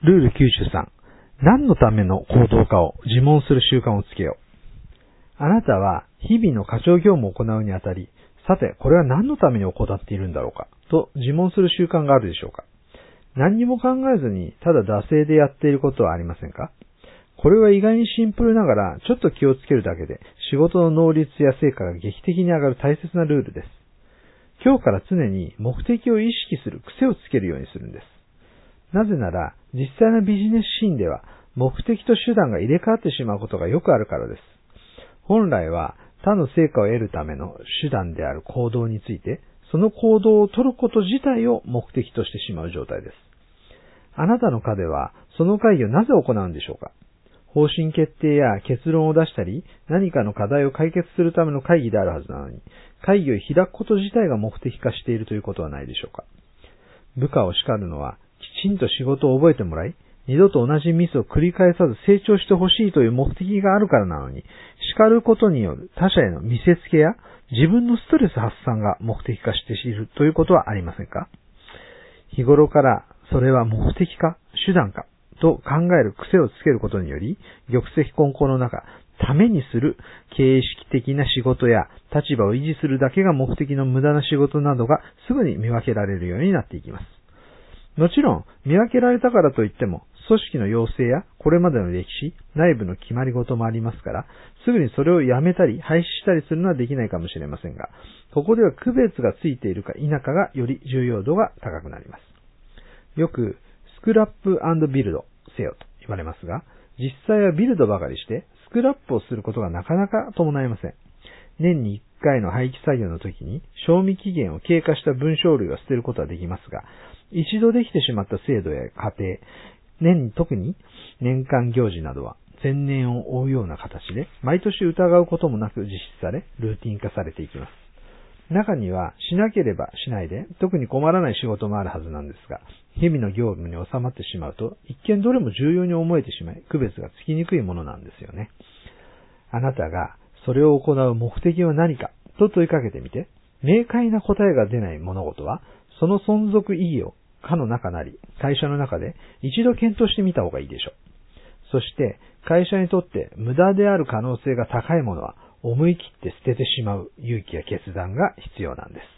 ルール93。何のための行動かを自問する習慣をつけよう。あなたは日々の課長業務を行うにあたり、さて、これは何のために行っているんだろうか、と自問する習慣があるでしょうか。何にも考えずに、ただ惰性でやっていることはありませんか。これは意外にシンプルながら、ちょっと気をつけるだけで、仕事の能率や成果が劇的に上がる大切なルールです。今日から常に目的を意識する癖をつけるようにするんです。なぜなら、実際のビジネスシーンでは、目的と手段が入れ替わってしまうことがよくあるからです。本来は、他の成果を得るための手段である行動について、その行動を取ること自体を目的としてしまう状態です。あなたの課では、その会議をなぜ行うんでしょうか。方針決定や結論を出したり、何かの課題を解決するための会議であるはずなのに、会議を開くこと自体が目的化しているということはないでしょうか。部下を叱るのは、きちんと仕事を覚えてもらい、二度と同じミスを繰り返さず成長してほしいという目的があるからなのに、叱ることによる他者への見せつけや自分のストレス発散が目的化しているということはありませんか。日頃からそれは目的か手段かと考える癖をつけることにより、玉石混交の中、ためにする形式的な仕事や立場を維持するだけが目的の無駄な仕事などがすぐに見分けられるようになっていきます。もちろん、見分けられたからといっても、組織の要請やこれまでの歴史、内部の決まり事もありますから、すぐにそれをやめたり廃止したりするのはできないかもしれませんが、ここでは区別がついているか否かがより重要度が高くなります。よく、スクラップ&ビルドせよと言われますが、実際はビルドばかりして、スクラップをすることがなかなか伴いません。年に1回の廃棄作業の時に、賞味期限を経過した文章類を捨てることはできますが、一度できてしまった制度や過程、特に年間行事などは前年を追うような形で、毎年疑うこともなく実施され、ルーティン化されていきます。中には、しなければしないで、特に困らない仕事もあるはずなんですが、日々の業務に収まってしまうと、一見どれも重要に思えてしまい、区別がつきにくいものなんですよね。あなたが、それを行う目的は何か、と問いかけてみて、明快な答えが出ない物事は、その存続意義を課の中なり、会社の中で一度検討してみた方がいいでしょう。そして、会社にとって無駄である可能性が高いものは、思い切って捨ててしまう勇気や決断が必要なんです。